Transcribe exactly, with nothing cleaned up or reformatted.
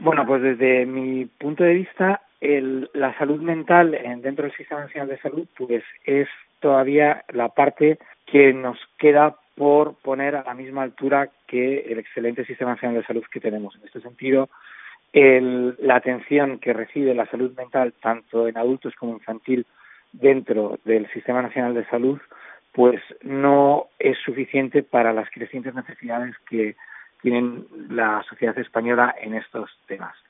Bueno, pues desde mi punto de vista, el, la salud mental en, dentro del Sistema Nacional de Salud, pues es todavía la parte que nos queda por poner a la misma altura que el excelente Sistema Nacional de Salud que tenemos. En este sentido, el, la atención que recibe la salud mental, tanto en adultos como infantil, dentro del Sistema Nacional de Salud, pues no es suficiente para las crecientes necesidades que tiene la sociedad española en estos temas.